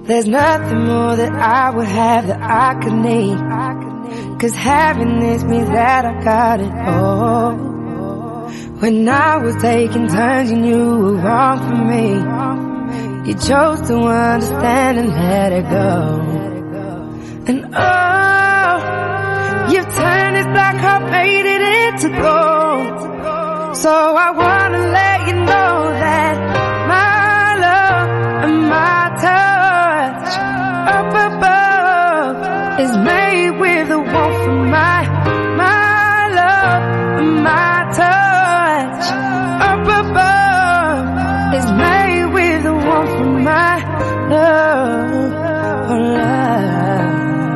There's nothing more that I would have that I could need, 'cause having this means that I got it all. When I was taking turns and you were wrong for me, you chose to understand and let it go. And oh, you've turned this black heart, made it into gold. So I wanna let you know that my love and my touch up above is made with a warmth from my love and my touch up above is made with a warmth from my love. Oh, love.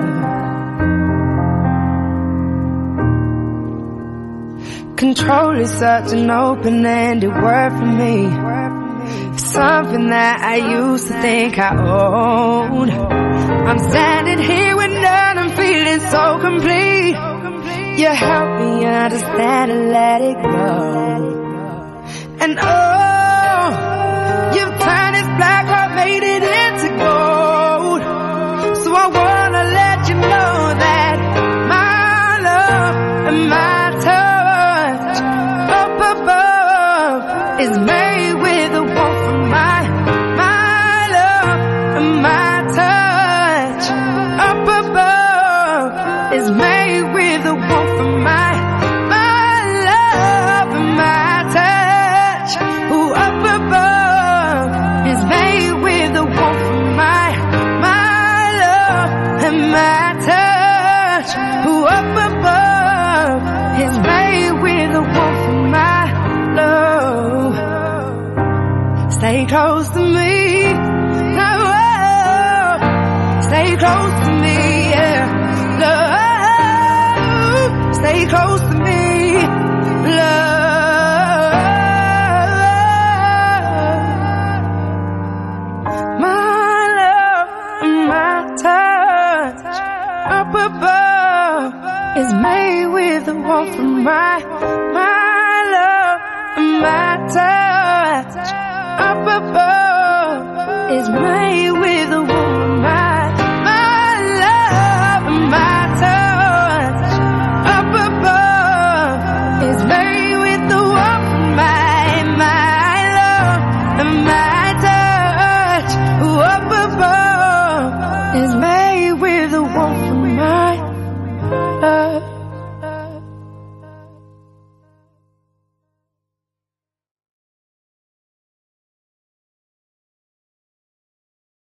Control is such an open-ended word for me. It's something that I used to think I owned. I'm standing here with none, I'm feeling so complete. You help me understand and let it go. And oh, you've turned this black heart, made it into gold. So I wanna let you know that my love and my touch up above is made with a warmth from my love and my touch up above is made with a warmth from my love and my touch. Ooh, up above is made with a warmth from my love and my touch. Ooh, up above is made with a warmth from my love. Stay close to me, love. Stay close to me, yeah, love. Stay close to me, love. My love and my touch up above is made with the warmth from my love and my touch up above is made